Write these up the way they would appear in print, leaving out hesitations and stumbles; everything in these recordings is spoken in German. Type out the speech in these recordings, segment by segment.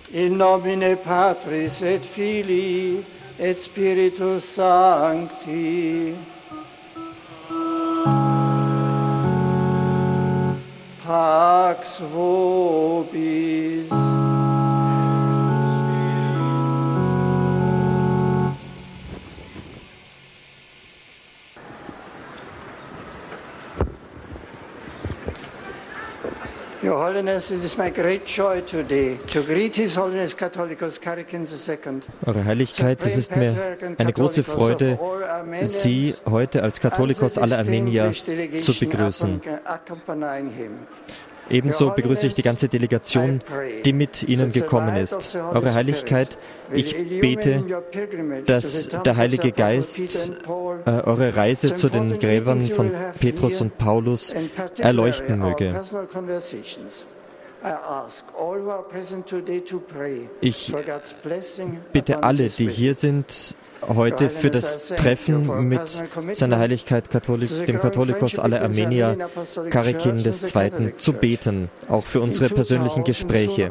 In nomine Patris et Filii et Spiritus Sancti. Pax vobis. Your Holiness, it is my great joy today to greet His Holiness Catholicos Karikin II. Eure Heiligkeit, es ist mir eine große Freude, Sie heute als Katholikos aller Armenier zu begrüßen. Ebenso begrüße ich die ganze Delegation, die mit Ihnen gekommen ist. Eure Heiligkeit, ich bete, dass der Heilige Geist eure Reise zu den Gräbern von Petrus und Paulus erleuchten möge. Ich bitte alle, die hier sind, heute für das Treffen mit seiner Heiligkeit dem Katholikos aller Armenier, Karikin II., zu beten, auch für unsere persönlichen Gespräche.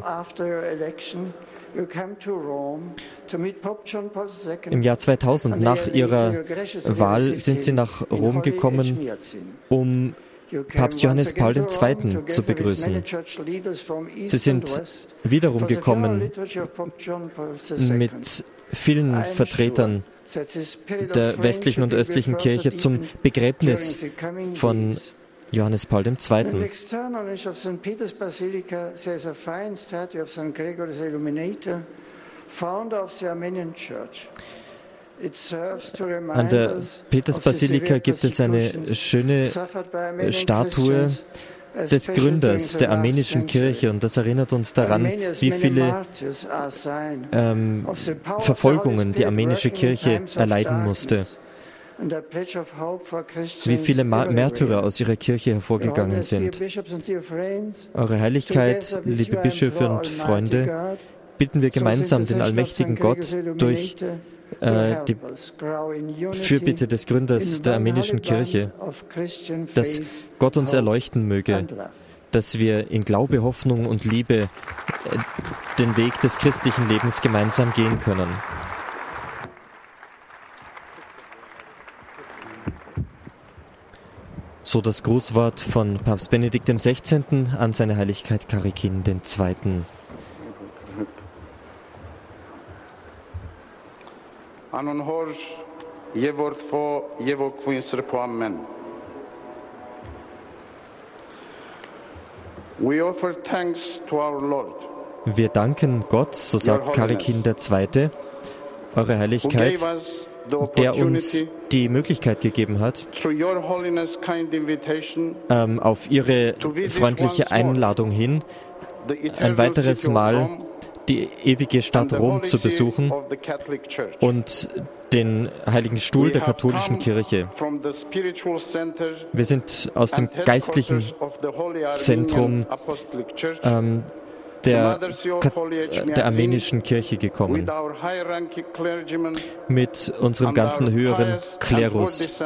Im Jahr 2000, nach ihrer Wahl, sind sie nach Rom gekommen, um Papst Johannes Paul II. Zu begrüßen. Sie sind wiederum gekommen mit vielen Vertretern der westlichen und östlichen Kirche zum Begräbnis von Johannes Paul II. An der Petersbasilika gibt es eine schöne Statue des Gründers der armenischen Kirche, und das erinnert uns daran, wie viele Verfolgungen die armenische Kirche erleiden musste, wie viele Märtyrer aus ihrer Kirche hervorgegangen sind. Eure Heiligkeit, liebe Bischöfe und Freunde, bitten wir gemeinsam den allmächtigen Gott durch die Fürbitte des Gründers der armenischen Kirche, dass Gott uns erleuchten möge, dass wir in Glaube, Hoffnung und Liebe den Weg des christlichen Lebens gemeinsam gehen können. So das Grußwort von Papst Benedikt XVI. An seine Heiligkeit Karikin II. Anon hor yevortfo yevokfuin srpo amen. We offer thanks to our Lord. Wir danken Gott, so sagt Karikin II., Eure Heiligkeit, der uns die Möglichkeit gegeben hat, auf Ihre freundliche Einladung hin, ein weiteres Mal die ewige Stadt Rom zu besuchen und den Heiligen Stuhl der katholischen Kirche. Wir sind aus dem geistlichen Zentrum der armenischen Kirche gekommen, mit unserem ganzen höheren Klerus.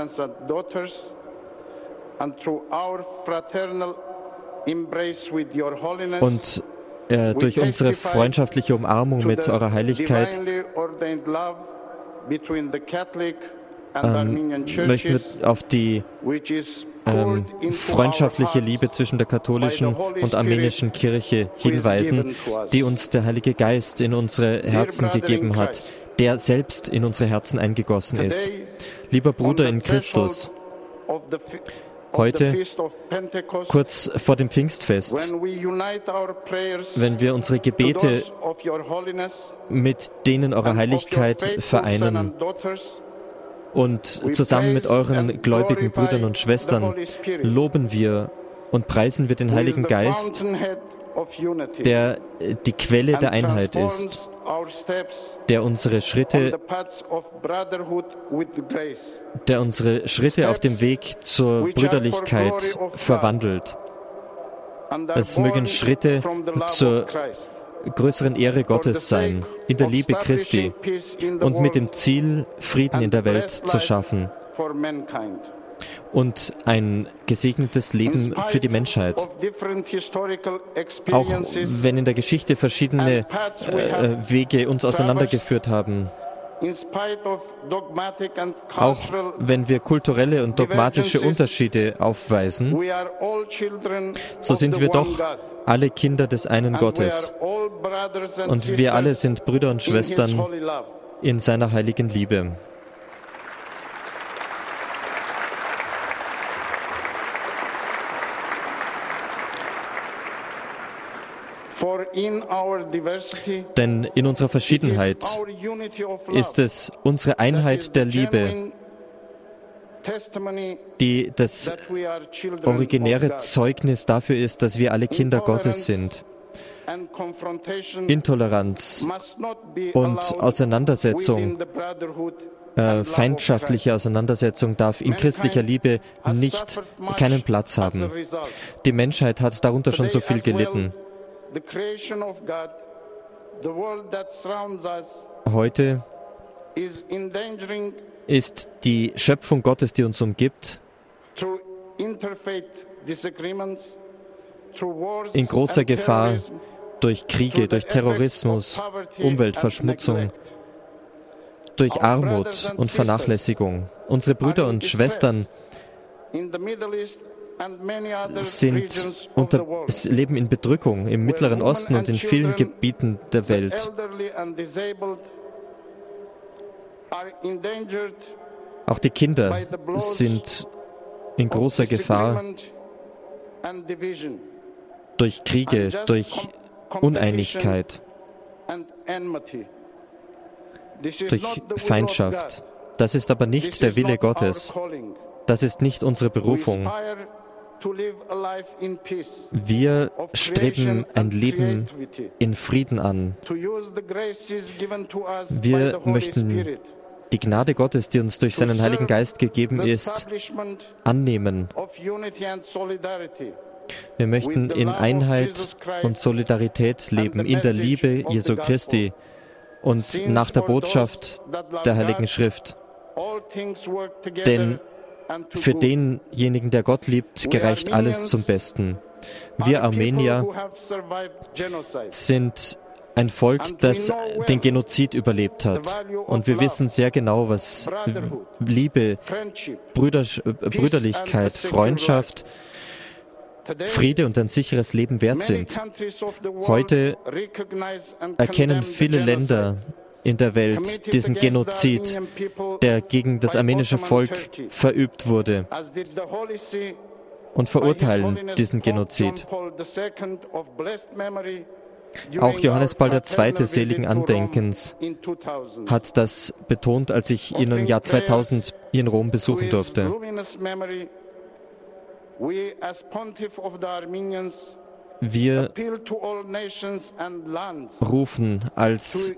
Und durch unsere freundschaftliche Umarmung mit Eurer Heiligkeit möchten wir auf die freundschaftliche Liebe zwischen der katholischen und armenischen Kirche hinweisen, die uns der Heilige Geist in unsere Herzen gegeben hat, der selbst in unsere Herzen eingegossen ist. Lieber Bruder in Christus, heute, kurz vor dem Pfingstfest, wenn wir unsere Gebete mit denen Eurer Heiligkeit vereinen und zusammen mit euren gläubigen Brüdern und Schwestern loben wir und preisen wir den Heiligen Geist, der die Quelle der Einheit ist, der unsere Schritte auf dem Weg zur Brüderlichkeit verwandelt. Es mögen Schritte zur größeren Ehre Gottes sein, in der Liebe Christi und mit dem Ziel, Frieden in der Welt zu schaffen und ein gesegnetes Leben für die Menschheit. Auch wenn in der Geschichte verschiedene Wege uns auseinandergeführt haben, auch wenn wir kulturelle und dogmatische Unterschiede aufweisen, so sind wir doch alle Kinder des einen Gottes. Und wir alle sind Brüder und Schwestern in seiner heiligen Liebe. Denn in unserer Verschiedenheit ist es unsere Einheit der Liebe, die das originäre Zeugnis dafür ist, dass wir alle Kinder Gottes sind. Intoleranz und Auseinandersetzung, feindschaftliche Auseinandersetzung darf in christlicher Liebe keinen Platz haben. Die Menschheit hat darunter schon so viel gelitten. Heute ist die Schöpfung Gottes, die uns umgibt, in großer Gefahr durch Kriege, durch Terrorismus, Umweltverschmutzung, durch Armut und Vernachlässigung. Unsere Brüder und Schwestern leben in Bedrückung im Mittleren Osten und in vielen Gebieten der Welt. Auch die Kinder sind in großer Gefahr durch Kriege, durch Uneinigkeit, durch Feindschaft. Das ist aber nicht der Wille Gottes. Das ist nicht unsere Berufung. Wir streben ein Leben in Frieden an. Wir möchten die Gnade Gottes, die uns durch seinen Heiligen Geist gegeben ist, annehmen. Wir möchten in Einheit und Solidarität leben, in der Liebe Jesu Christi und nach der Botschaft der Heiligen Schrift. Denn für denjenigen, der Gott liebt, gereicht alles zum Besten. Wir Armenier sind ein Volk, das den Genozid überlebt hat. Und wir wissen sehr genau, was Liebe, Brüderlichkeit, Freundschaft, Friede und ein sicheres Leben wert sind. Heute erkennen viele Länder in der Welt diesen Genozid, der gegen das armenische Volk verübt wurde, und verurteilen diesen Genozid. Auch Johannes Paul II. Seligen Andenkens hat das betont, als ich ihn im Jahr 2000 in Rom besuchen durfte. Wir rufen als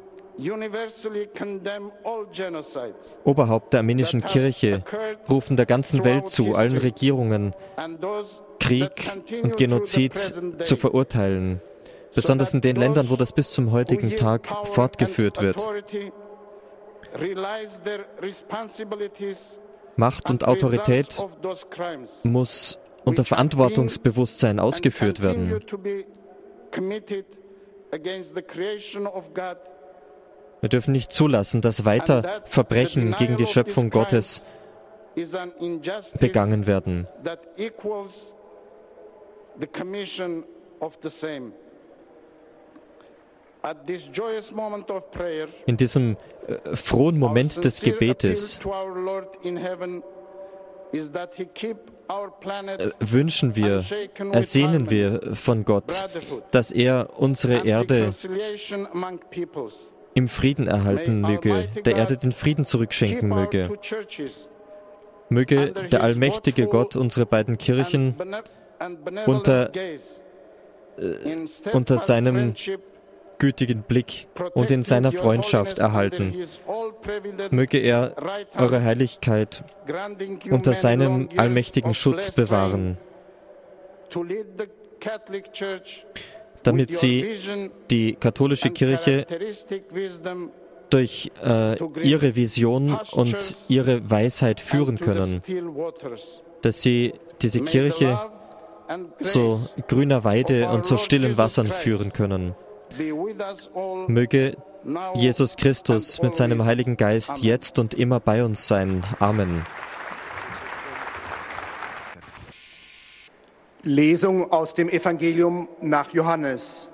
Oberhaupt der armenischen Kirche, rufen der ganzen Welt zu, allen Regierungen, Krieg und Genozid zu verurteilen, besonders in den Ländern, wo das bis zum heutigen Tag fortgeführt wird. Macht und Autorität muss unter Verantwortungsbewusstsein ausgeführt werden. Wir dürfen nicht zulassen, dass weiter Verbrechen gegen die Schöpfung Gottes begangen werden. In diesem frohen Moment des Gebetes wünschen wir, ersehnen wir von Gott, dass er unsere Erde im Frieden erhalten möge, der Erde den Frieden zurückschenken möge. Möge der allmächtige Gott unsere beiden Kirchen unter seinem gütigen Blick und in seiner Freundschaft erhalten. Möge er eure Heiligkeit unter seinem allmächtigen Schutz bewahren, damit sie die katholische Kirche durch ihre Vision und ihre Weisheit führen können, dass sie diese Kirche zu grüner Weide und zu stillen Wassern führen können. Möge Jesus Christus mit seinem Heiligen Geist jetzt und immer bei uns sein. Amen. Lesung aus dem Evangelium nach Johannes.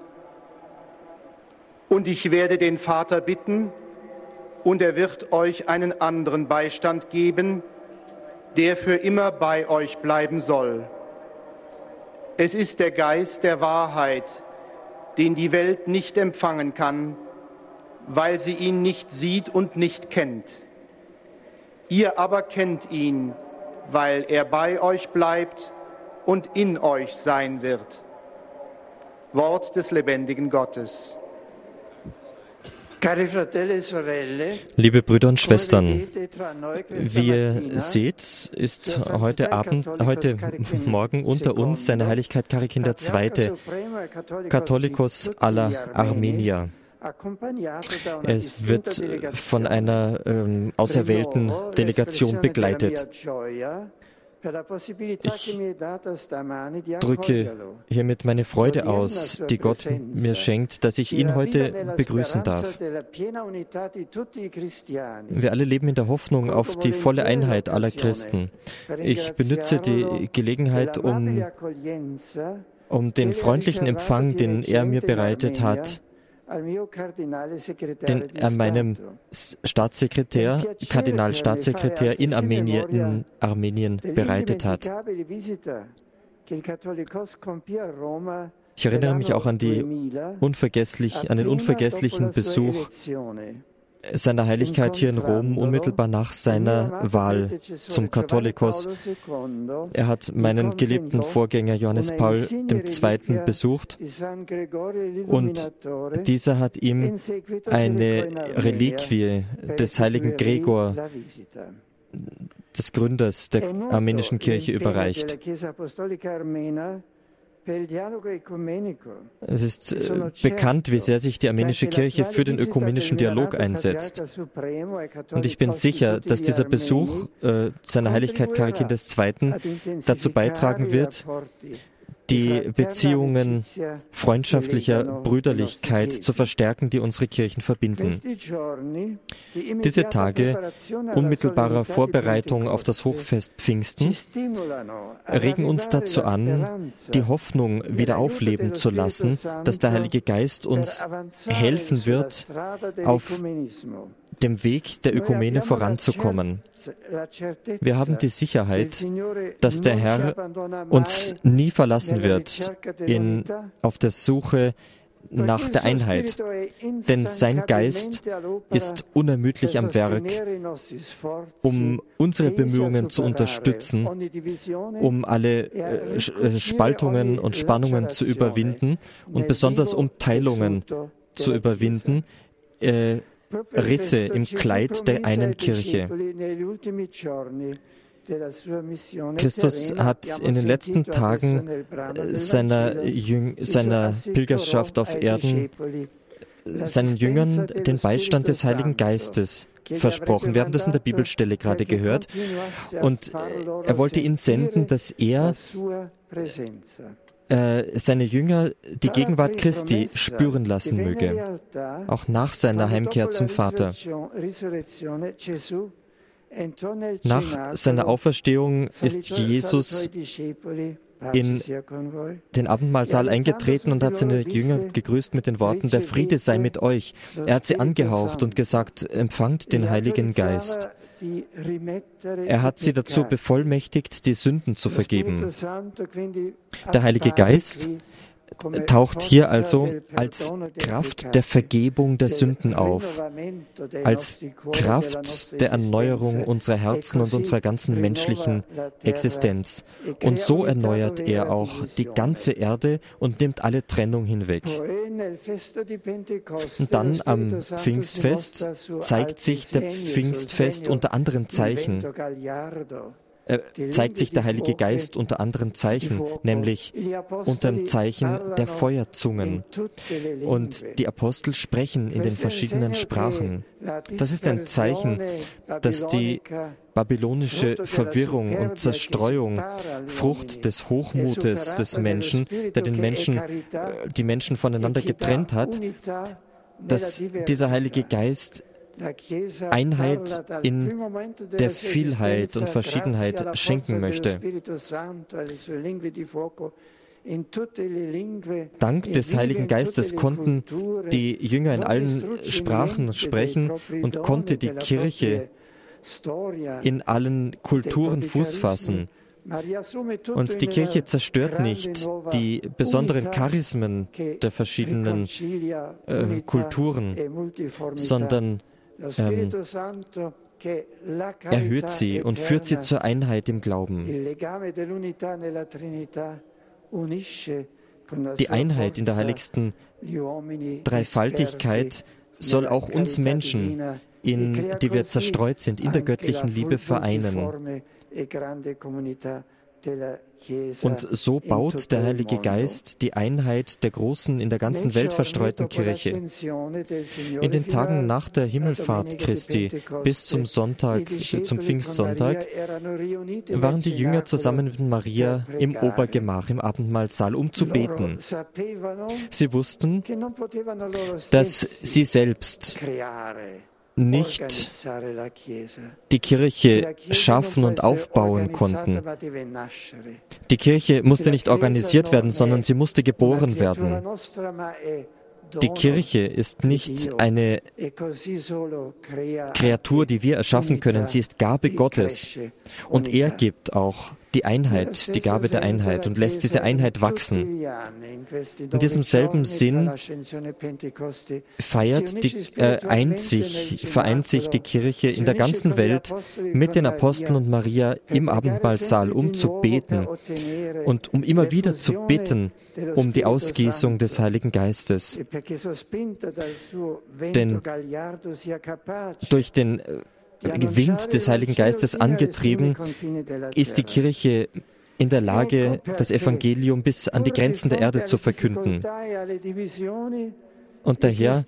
Und ich werde den Vater bitten, und er wird euch einen anderen Beistand geben, der für immer bei euch bleiben soll. Es ist der Geist der Wahrheit, den die Welt nicht empfangen kann, weil sie ihn nicht sieht und nicht kennt. Ihr aber kennt ihn, weil er bei euch bleibt und in euch sein wird. Wort des lebendigen Gottes. Liebe Brüder und Schwestern, wie ihr seht, ist heute Morgen unter uns seine Heiligkeit Karikin II., Katholikos aller Armenier. Es wird von einer auserwählten Delegation begleitet. Ich drücke hiermit meine Freude aus, die Gott mir schenkt, dass ich ihn heute begrüßen darf. Wir alle leben in der Hoffnung auf die volle Einheit aller Christen. Ich benutze die Gelegenheit, um den freundlichen Empfang, den er mir bereitet hat, den er meinem Kardinalstaatssekretär in Armenien bereitet hat. Ich erinnere mich auch an den unvergesslichen Besuch seiner Heiligkeit hier in Rom unmittelbar nach seiner Wahl zum Katholikos. Er hat meinen geliebten Vorgänger Johannes Paul II. Besucht und dieser hat ihm eine Reliquie des heiligen Gregor, des Gründers der armenischen Kirche, überreicht. Es ist bekannt, wie sehr sich die armenische Kirche für den ökumenischen Dialog einsetzt. Und ich bin sicher, dass dieser Besuch seiner Heiligkeit Karikin II. Dazu beitragen wird, die Beziehungen freundschaftlicher Brüderlichkeit zu verstärken, die unsere Kirchen verbinden. Diese Tage unmittelbarer Vorbereitung auf das Hochfest Pfingsten regen uns dazu an, die Hoffnung wieder aufleben zu lassen, dass der Heilige Geist uns helfen wird, auf dem Weg der Ökumene voranzukommen. Wir haben die Sicherheit, dass der Herr uns nie verlassen wird auf der Suche nach der Einheit. Denn sein Geist ist unermüdlich am Werk, um unsere Bemühungen zu unterstützen, um alle Spaltungen und Spannungen zu überwinden und besonders um Teilungen zu überwinden, Risse im Kleid der einen Kirche. Christus hat in den letzten Tagen seiner Pilgerschaft auf Erden seinen Jüngern den Beistand des Heiligen Geistes versprochen. Wir haben das in der Bibelstelle gerade gehört. Und er wollte ihn senden, dass er seine Jünger die Gegenwart Christi spüren lassen möge, auch nach seiner Heimkehr zum Vater. Nach seiner Auferstehung ist Jesus in den Abendmahlsaal eingetreten und hat seine Jünger gegrüßt mit den Worten: Der Friede sei mit euch. Er hat sie angehaucht und gesagt: Empfangt den Heiligen Geist. Er hat sie dazu bevollmächtigt, die Sünden zu vergeben. Der Heilige Geist taucht hier also als Kraft der Vergebung der Sünden auf, als Kraft der Erneuerung unserer Herzen und unserer ganzen menschlichen Existenz. Und so erneuert er auch die ganze Erde und nimmt alle Trennung hinweg. Und dann am Pfingstfest zeigt sich der Pfingstfest unter anderen Zeichen. zeigt sich der Heilige Geist unter anderen Zeichen, nämlich unter dem Zeichen der Feuerzungen. Und die Apostel sprechen in den verschiedenen Sprachen. Das ist ein Zeichen, dass die babylonische Verwirrung und Zerstreuung, Frucht des Hochmutes des Menschen, der die Menschen voneinander getrennt hat, dass dieser Heilige Geist Einheit in der Vielheit und Verschiedenheit schenken möchte. Dank des Heiligen Geistes konnten die Jünger in allen Sprachen sprechen und konnte die Kirche in allen Kulturen Fuß fassen. Und die Kirche zerstört nicht die besonderen Charismen der verschiedenen Kulturen, sondern erhöht sie und führt sie zur Einheit im Glauben. Die Einheit in der heiligsten Dreifaltigkeit soll auch uns Menschen, in die wir zerstreut sind, in der göttlichen Liebe vereinen. Und so baut der Heilige Geist die Einheit der großen, in der ganzen Welt verstreuten Kirche. In den Tagen nach der Himmelfahrt Christi bis zum Pfingstsonntag, waren die Jünger zusammen mit Maria im Obergemach, im Abendmahlsaal, um zu beten. Sie wussten, dass sie selbst nicht die Kirche schaffen und aufbauen konnten. Die Kirche musste nicht organisiert werden, sondern sie musste geboren werden. Die Kirche ist nicht eine Kreatur, die wir erschaffen können. Sie ist Gabe Gottes. Und er gibt auch die Einheit, die Gabe der Einheit und lässt diese Einheit wachsen. In diesem selben Sinn vereint sich die Kirche in der ganzen Welt mit den Aposteln und Maria im Abendmahlsaal, um zu beten und um immer wieder zu bitten um die Ausgießung des Heiligen Geistes. Denn durch den Wind des Heiligen Geistes angetrieben, ist die Kirche in der Lage, das Evangelium bis an die Grenzen der Erde zu verkünden. Und daher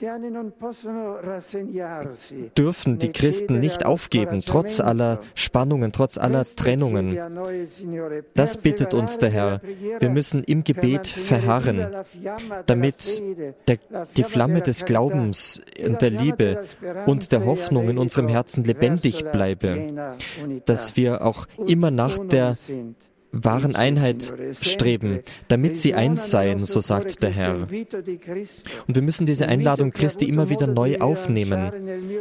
dürfen die Christen nicht aufgeben, trotz aller Spannungen, trotz aller Trennungen. Das bittet uns der Herr. Wir müssen im Gebet verharren, damit die Flamme des Glaubens und der Liebe und der Hoffnung in unserem Herzen lebendig bleibe, dass wir auch immer nach der wahren Einheit streben, damit sie eins seien, so sagt der Herr. Und wir müssen diese Einladung Christi immer wieder neu aufnehmen.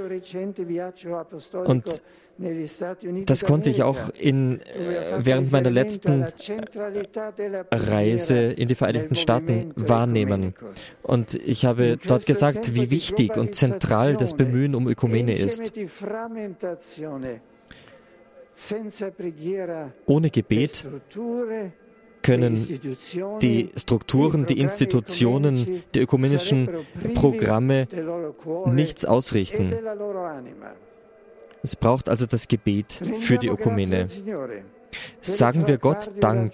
Und das konnte ich auch während meiner letzten Reise in die Vereinigten Staaten wahrnehmen. Und ich habe dort gesagt, wie wichtig und zentral das Bemühen um Ökumene ist. Ohne Gebet können die Strukturen, die Institutionen, die ökumenischen Programme nichts ausrichten. Es braucht also das Gebet für die Ökumene. Sagen wir Gott Dank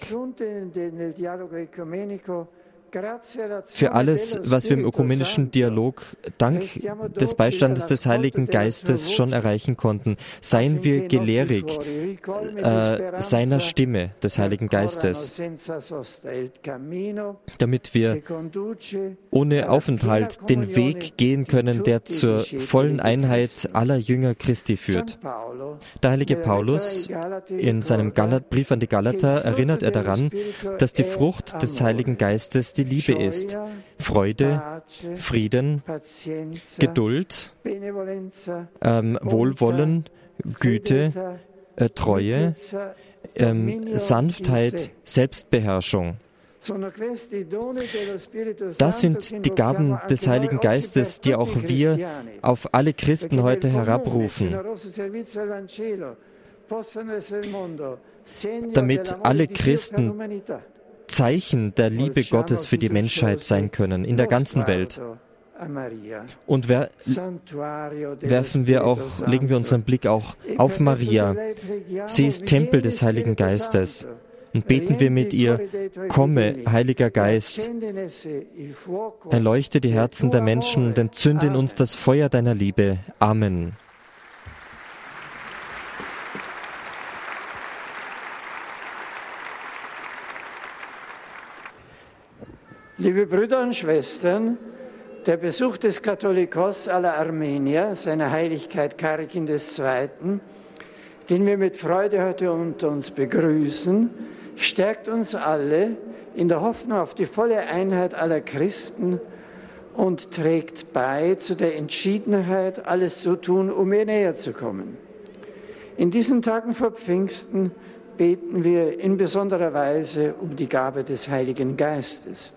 für alles, was wir im ökumenischen Dialog dank des Beistandes des Heiligen Geistes schon erreichen konnten. Seien wir gelehrig seiner Stimme des Heiligen Geistes, damit wir ohne Aufenthalt den Weg gehen können, der zur vollen Einheit aller Jünger Christi führt. Der heilige Paulus in seinem Brief an die Galater erinnert er daran, dass die Frucht des Heiligen Geistes die Liebe ist. Freude, Frieden, Geduld, Wohlwollen, Güte, Treue, Sanftheit, Selbstbeherrschung. Das sind die Gaben des Heiligen Geistes, die auch wir auf alle Christen heute herabrufen, damit alle Christen Zeichen der Liebe Gottes für die Menschheit sein können, in der ganzen Welt. Und legen wir unseren Blick auch auf Maria. Sie ist Tempel des Heiligen Geistes. Und beten wir mit ihr: Komme, Heiliger Geist, erleuchte die Herzen der Menschen und entzünde in uns das Feuer deiner Liebe. Amen. Liebe Brüder und Schwestern, der Besuch des Katholikos aller Armenier, seiner Heiligkeit Karikin II., den wir mit Freude heute unter uns begrüßen, stärkt uns alle in der Hoffnung auf die volle Einheit aller Christen und trägt bei zu der Entschiedenheit, alles zu tun, um ihr näher zu kommen. In diesen Tagen vor Pfingsten beten wir in besonderer Weise um die Gabe des Heiligen Geistes.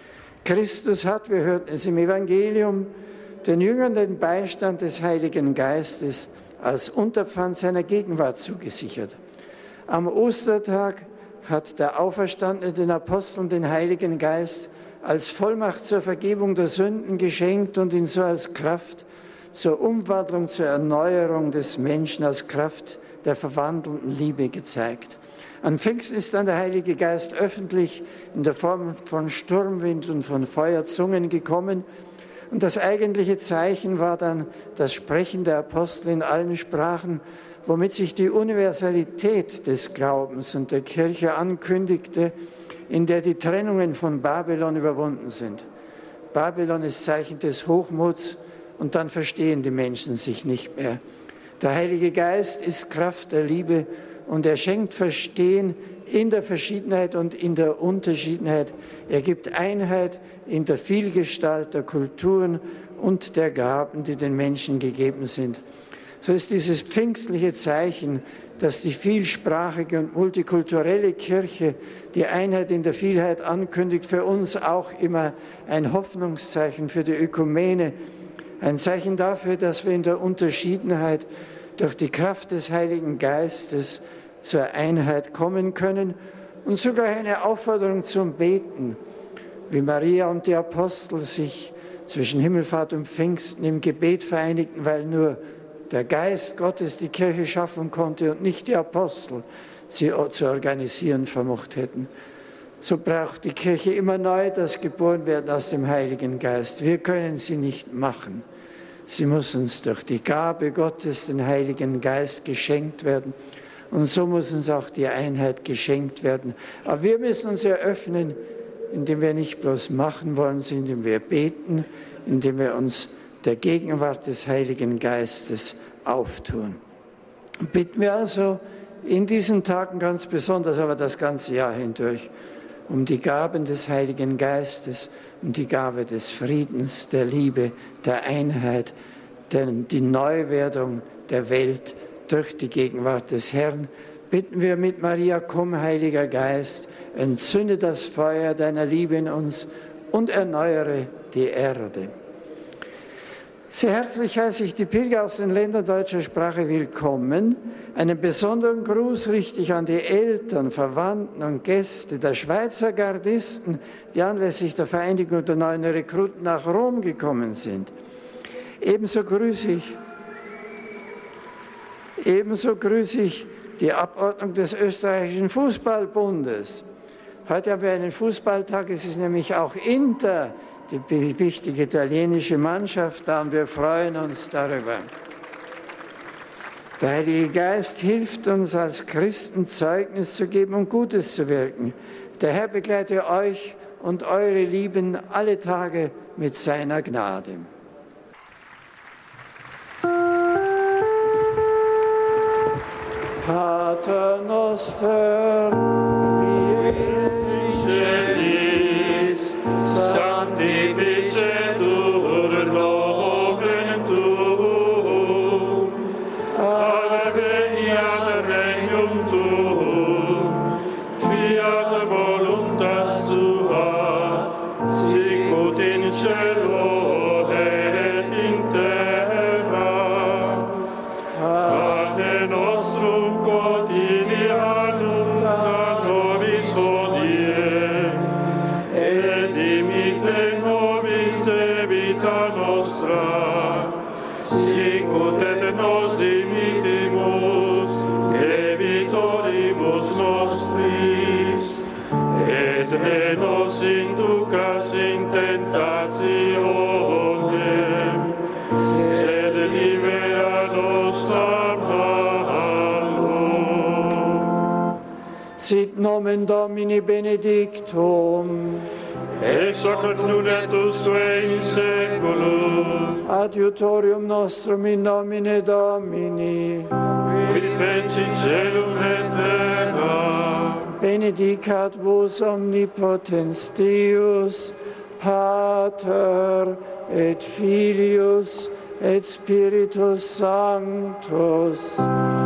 Christus hat, wir hörten es im Evangelium, den Jüngern den Beistand des Heiligen Geistes als Unterpfand seiner Gegenwart zugesichert. Am Ostertag hat der Auferstandene den Aposteln den Heiligen Geist als Vollmacht zur Vergebung der Sünden geschenkt und ihn so als Kraft zur Umwandlung, zur Erneuerung des Menschen, als Kraft der verwandelnden Liebe gezeigt. An Pfingsten ist dann der Heilige Geist öffentlich in der Form von Sturmwind und von Feuerzungen gekommen. Und das eigentliche Zeichen war dann das Sprechen der Apostel in allen Sprachen, womit sich die Universalität des Glaubens und der Kirche ankündigte, in der die Trennungen von Babylon überwunden sind. Babylon ist Zeichen des Hochmuts und dann verstehen die Menschen sich nicht mehr. Der Heilige Geist ist Kraft der Liebe und er schenkt Verstehen in der Verschiedenheit und in der Unterschiedenheit. Er gibt Einheit in der Vielgestalt der Kulturen und der Gaben, die den Menschen gegeben sind. So ist dieses pfingstliche Zeichen, dass die vielsprachige und multikulturelle Kirche die Einheit in der Vielheit ankündigt, für uns auch immer ein Hoffnungszeichen für die Ökumene, ein Zeichen dafür, dass wir in der Unterschiedenheit durch die Kraft des Heiligen Geistes zur Einheit kommen können und sogar eine Aufforderung zum Beten, wie Maria und die Apostel sich zwischen Himmelfahrt und Pfingsten im Gebet vereinigten, weil nur der Geist Gottes die Kirche schaffen konnte und nicht die Apostel sie zu organisieren vermocht hätten. So braucht die Kirche immer neu das Geborenwerden aus dem Heiligen Geist. Wir können sie nicht machen. Sie muss uns durch die Gabe Gottes, den Heiligen Geist, geschenkt werden. Und so muss uns auch die Einheit geschenkt werden. Aber wir müssen uns eröffnen, indem wir nicht bloß machen wollen, sondern indem wir beten, indem wir uns der Gegenwart des Heiligen Geistes auftun. Bitten wir also in diesen Tagen ganz besonders, aber das ganze Jahr hindurch, um die Gaben des Heiligen Geistes, um die Gabe des Friedens, der Liebe, der Einheit, die Neuwerdung der Welt durch die Gegenwart des Herrn. Bitten wir mit Maria: Komm, Heiliger Geist, entzünde das Feuer deiner Liebe in uns und erneuere die Erde. Sehr herzlich heiße ich die Pilger aus den Ländern deutscher Sprache willkommen. Einen besonderen Gruß richte ich an die Eltern, Verwandten und Gäste der Schweizer Gardisten, die anlässlich der Vereinigung der neuen Rekruten nach Rom gekommen sind. Ebenso grüße ich die Abordnung des österreichischen Fußballbundes. Heute haben wir einen Fußballtag, es ist nämlich auch Inter, die wichtige italienische Mannschaft da, und wir freuen uns darüber. Der Heilige Geist hilft uns als Christen Zeugnis zu geben und Gutes zu wirken. Der Herr begleite euch und eure Lieben alle Tage mit seiner Gnade. Pater noster, qui es in celis, sanctificetur nomen tuum, adveniat regnum tuum, fiat voluntas tua, sicut in cielo et in terra. Pane nostrum quotidianum da nobis hodie, nostra, sicut et nos imitimus, debitoribus nostris, et ne nos inducas in tentationem, sed libera nos a malo. Sit nomen Domini benedictum, Ex hoc nun et usque in saeculum, adiutorium nostrum in nomine Domini, qui feci celum et terra, benedicat vos omnipotens Deus, Pater et Filius et Spiritus Sanctus.